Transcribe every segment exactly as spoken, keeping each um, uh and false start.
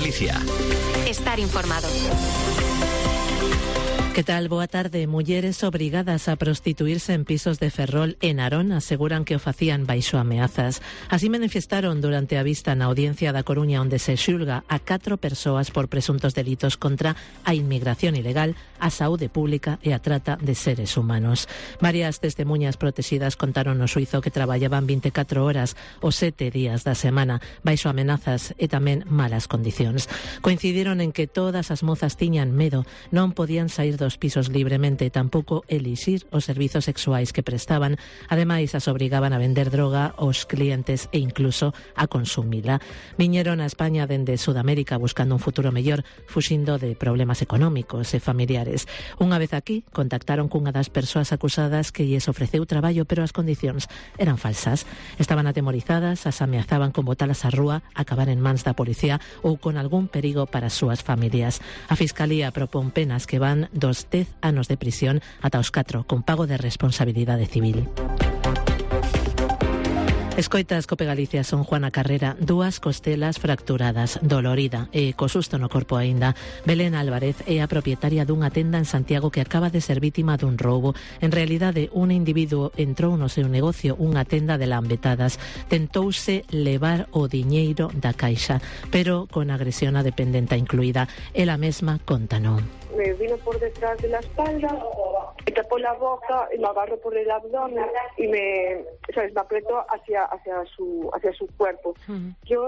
Galicia. Estar informado. Que tal? Boa tarde. Mulleres obrigadas a prostituirse en pisos de Ferrol e Narón aseguran que o facían baixo ameazas. Así manifestaron durante a vista na audiencia da Coruña, onde se xulga a catro persoas por presuntos delitos contra a inmigración ilegal, a saúde pública e a trata de seres humanos. Varias testemunhas protegidas contaron no xuizo que traballaban vinte e catro horas os sete días da semana, baixo amenazas e tamén malas condicións. Coincidiron en que todas as mozas tiñan medo, non podían sair dos pisos libremente e tampouco elixir os servizos sexuais que prestaban. Ademais, as obrigaban a vender droga aos clientes e incluso a consumila. Viñeron a España dende Sudamérica buscando un futuro mellor, fuxindo de problemas económicos e familiares. Unha vez aquí, contactaron cunha das persoas acusadas que lles ofreceu traballo, pero as condicións eran falsas. Estaban atemorizadas, as ameazaban con botalas á rúa, acabar en mans da policía ou con algún perigo para as súas familias. A Fiscalía propón penas que van dos dez anos de prisión ata os catro, con pago de responsabilidade civil. Escoitas Cope Galicia. Son Juana Carrera. Dúas costelas fracturadas, dolorida e co susto no corpo aínda. Belén Álvarez é a propietaria dunha tenda en Santiago que acaba de ser vítima dun roubo. En realidade, un individuo entrou no seu negocio, unha tenda de lambetadas. Tentouse levar o diñeiro da caixa, pero con agresión a dependenta incluída. Ela mesma contanou. Me vino por detrás de la espalda, me tapó la boca y me agarró por el abdomen y me, ¿sabes? Me apretó hacia hacia su hacia su cuerpo. Uh-huh. Yo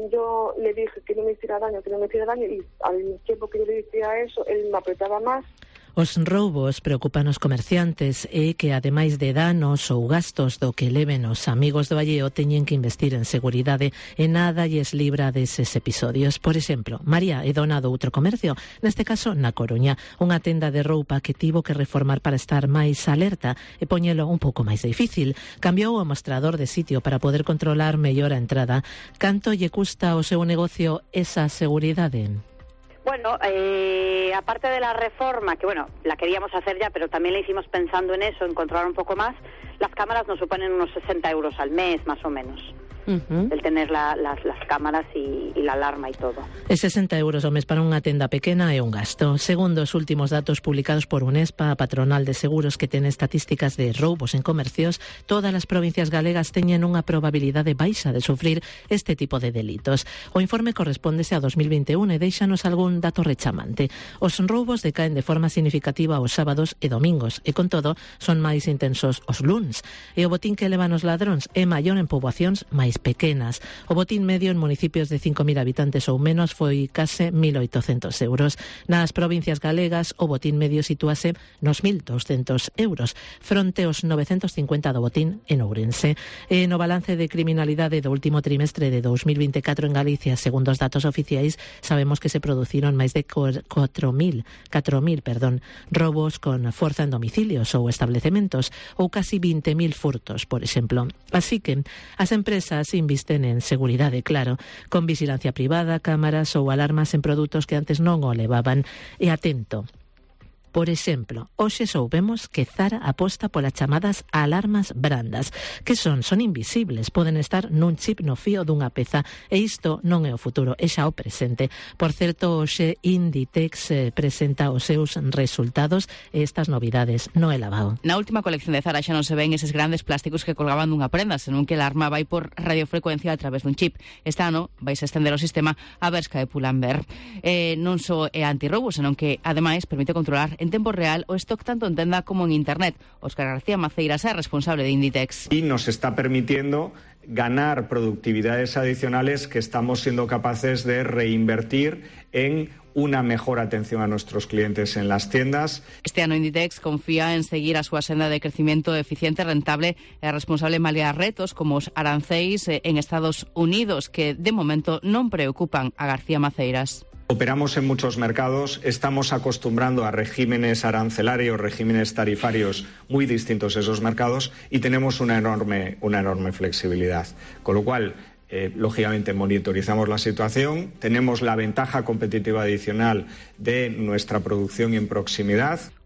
yo le dije que no me hiciera daño, que no me hiciera daño y al tiempo que yo le decía eso, él me apretaba más. Os roubos preocupan os comerciantes e que, ademais de danos ou gastos do que leven os amigos do Valleo, teñen que investir en seguridade e nada lles libra deses episodios. Por exemplo, María é dona do outro comercio, neste caso na Coruña, unha tenda de roupa que tivo que reformar para estar máis alerta e poñelo un pouco máis difícil. Cambiou o mostrador de sitio para poder controlar mellor a entrada. Canto lle custa ao seu negocio esa seguridade? Bueno, eh, aparte de la reforma, que bueno, la queríamos hacer ya, pero también la hicimos pensando en eso, en controlar un poco más, las cámaras nos suponen unos sesenta euros al mes, más o menos. Uh-huh. El tener la, las, las cámaras y, y la alarma y todo. E sesenta euros ao mes para unha tenda pequena é un gasto. Segundo os últimos datos publicados por UNESPA, a patronal de seguros que ten estatísticas de roubos en comercios, todas as provincias galegas teñen unha probabilidade baixa de sufrir este tipo de delitos. O informe correspóndese a dos mil vinte e un e deixanos algún dato rechamante. Os roubos decaen de forma significativa os sábados e domingos e, con todo, son máis intensos os luns. E o botín que levan os ladróns é maior en poboacións máis pequenas. O botín medio en municipios de cinco mil habitantes ou menos foi case mil oitocentos euros. Nas provincias galegas, o botín medio sitúase nos mil doscentos euros, fronte aos novecentos cincuenta do botín en Ourense. E no balance de criminalidade do último trimestre de dos mil vinte e catro en Galicia, segundo os datos oficiais, sabemos que se produciron máis de catro mil, perdón, robos con forza en domicilios ou establecementos, ou casi vinte mil furtos, por exemplo. Así que as empresas invisten en seguridade, claro, con vigilancia privada, cámaras ou alarmas en produtos que antes non o levaban. E atento, por exemplo, hoxe soubemos que Zara aposta polas chamadas alarmas brandas. Que son? Son invisibles, poden estar nun chip no fío dunha peza, e isto non é o futuro, é xa o presente. Por certo, hoxe Inditex eh, presenta os seus resultados e estas novidades no é lavado. Na última colección de Zara xa non se ven eses grandes plásticos que colgaban dunha prenda, senón que a alarma vai por radiofrecuencia a través dun chip. Este ano vais a estender o sistema a Bershka e Pull&Bear. Eh, non só é antirrobo, senón que, ademais, permite controlar en tempo real o stock tanto en tenda como en internet. Óscar García Maceiras é responsable de Inditex. Y nos está permitiendo ganar productividades adicionales que estamos siendo capaces de reinvertir en una mejor atención a nuestros clientes en las tiendas. Este ano Inditex confía en seguir a súa senda de crecimiento eficiente, rentable e responsable malia retos como os aranceis en Estados Unidos, que de momento non preocupan a García Maceiras. Operamos en muchos mercados, estamos acostumbrando a regímenes arancelarios, regímenes tarifarios muy distintos a esos mercados y tenemos una enorme, una enorme flexibilidad. Con lo cual, eh, lógicamente, monitorizamos la situación, tenemos la ventaja competitiva adicional de nuestra producción en proximidad.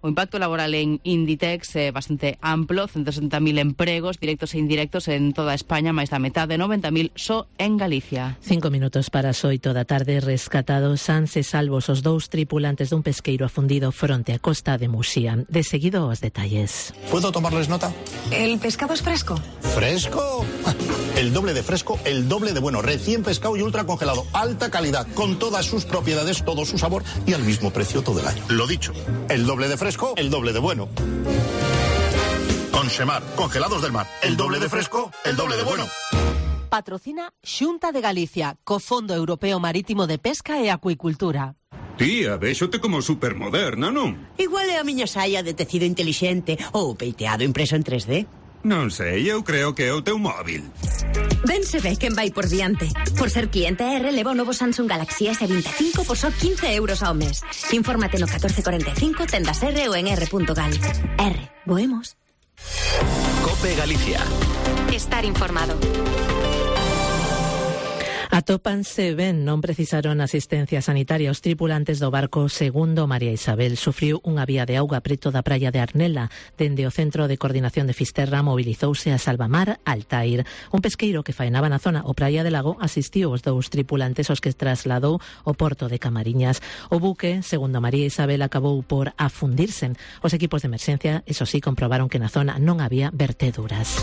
O impacto laboral en Inditex é bastante amplo, ciento sesenta mil empregos directos e indirectos en toda España, máis da metade, noventa mil só en Galicia. Cinco minutos para as oito da tarde, rescatados sans e salvos os dous tripulantes dun pesqueiro afundido fronte á costa de Muxía. De seguido os detalles. ¿Puedo tomarles nota? ¿El pescado es fresco? ¿Fresco? El doble de fresco, el doble de bueno, recién pescado y ultra congelado, alta calidad, con todas sus propiedades, todo su sabor y al mismo precio todo el año. Lo dicho, el doble de fresco, el doble de bueno. Consemar, congelados del mar, el doble de fresco, el doble de bueno. Patrocina Xunta de Galicia, co Fondo Europeo Marítimo de Pesca e Acuicultura. Tía, véxote como supermoderna, non? Igual é a miña saia de tecido inteligente ou peiteado impreso en tres D. Non sei, eu creo que é o teu móvil. Ben se ve quen vai por diante. Por ser cliente R, leva o novo Samsung Galaxy S veinticinco por só quince euros ao mes. Infórmate no catorce cuarenta y cinco, tendas R ou en r punto gal. R, boemos. COPE Galicia. Estar informado. Atópanse ben, non precisaron asistencia sanitaria os tripulantes do barco Segundo María Isabel. Sufriu unha vía de auga preto da praia de Arnela. Dende o Centro de Coordinación de Fisterra mobilizouse a Salvamar Altair. Un pesqueiro que faenaba na zona o Praia de Lago asistiu os dous tripulantes aos que trasladou ao porto de Camariñas. O buque, Segundo María Isabel, acabou por afundirse. Os equipos de emerxencia, eso sí, comprobaron que na zona non había verteduras.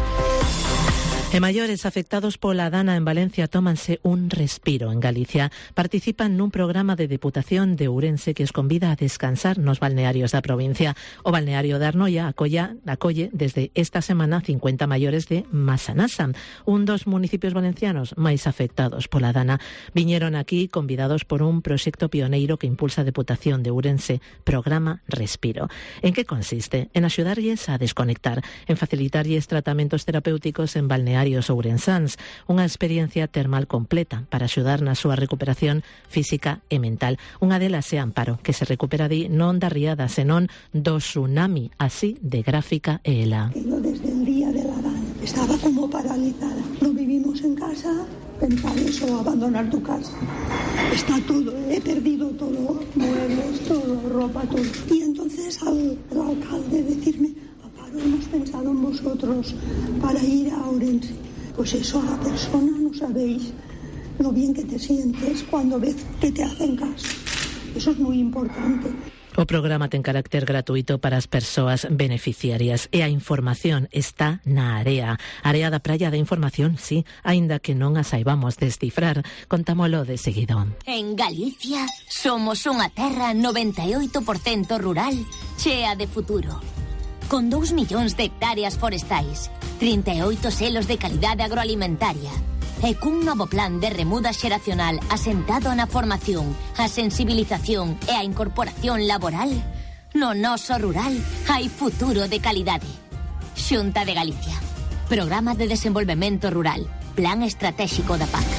E maiores afectados pola dana en Valencia tómanse un respiro en Galicia. Participan nun programa de Deputación de Ourense que os convida a descansar nos balnearios da provincia. O balneario de Arnoia acolla, acolle desde esta semana cincuenta maiores de Masanasa, un dos municipios valencianos máis afectados pola dana. Viñeron aquí convidados por un proxecto pioneiro que impulsa a Deputación de Ourense, Programa Respiro. En que consiste? En axudarlles a desconectar, en facilitarlles tratamentos terapéuticos en balnearios ourensáns, unha experiencia termal completa para axudar na súa recuperación física e mental. Unha delas é Amparo, que se recupera di non da riada, senón do tsunami, así de gráfica é ela. Yo desde el día de la dana estaba como paralizada. No vivimos en casa, pensar eso, abandonar tu casa. Está todo, he perdido todo, muebles, todo, ropa, todo. Y entonces al, al alcalde decirme: hemos pensado en vosotros para ir a Ourense. Pues eso, a la persona no sabéis lo bien que te sientes cuando ves que te hacen caso. Eso es muy importante. O programa ten carácter gratuito para as persoas beneficiarias e a información está na área. Área da Praia da Información, sí, aínda que non a saibamos descifrar. Contámolo de seguido. En Galicia somos unha terra noventa e oito por cento rural, chea de futuro. Con dous millóns de hectáreas forestais, trinta e oito selos de calidade agroalimentaria e cun novo plan de remuda xeracional asentado na formación, a sensibilización e a incorporación laboral, no noso rural hai futuro de calidade. Xunta de Galicia. Programa de Desenvolvemento Rural. Plan Estratégico da P A C.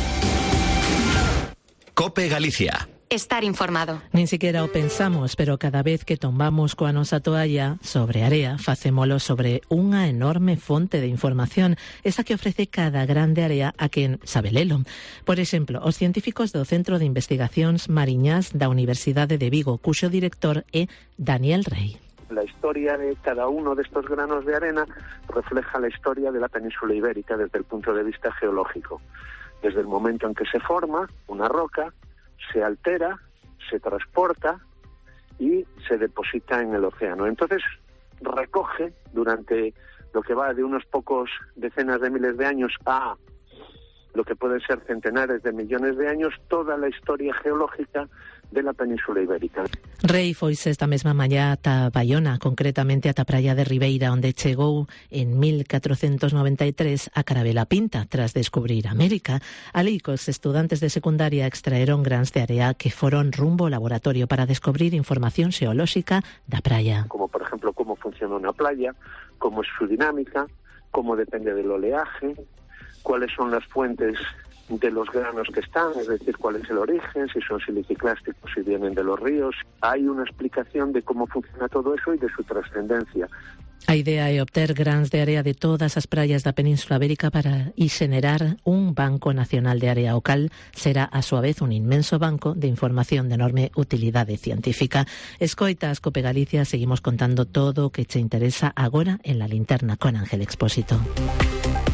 COPE Galicia. Estar informado. Nin siquiera o pensamos, pero cada vez que tombamos coa nosa toalla sobre area, facémolo sobre unha enorme fonte de información, esa que ofrece cada grande área a quen sabe lelo. Por exemplo, os científicos do Centro de Investigacións Mariñas da Universidade de Vigo, cuxo director é Daniel Rey. La historia de cada uno de estos granos de arena refleja la historia de la península ibérica desde el punto de vista geológico. Desde el momento en que se forma una roca, se altera, se transporta y se deposita en el océano. Entonces recoge durante lo que va de unos pocos decenas de miles de años a lo que pueden ser centenares de millones de años, toda la historia geológica de la península ibérica. Rei foise esta mesma mañá ata Baiona, concretamente ata Praia de Ribeira, onde chegou en mil catrocentos noventa e tres a Carabela Pinta, tras descubrir América. Alí, cos estudantes de secundaria extraeron grans de area que foron rumbo ao laboratorio para descubrir información xeolóxica da praia. Como, por ejemplo, cómo funciona una playa, cómo es su dinámica, cómo depende del oleaje, cuáles son las fuentes de los granos que están, es decir, cuál es el origen, si son siliciclásticos, si vienen de los ríos. Hay una explicación de cómo funciona todo eso y de su trascendencia. A idea é obter grans de area de todas as praias da Península Ibérica para e xenerar un Banco Nacional de Area, o cal será a súa vez un inmenso banco de información de enorme utilidade científica. Escoitas Cope Galicia, seguimos contando todo o que che interesa agora en La Linterna con Ángel Expósito.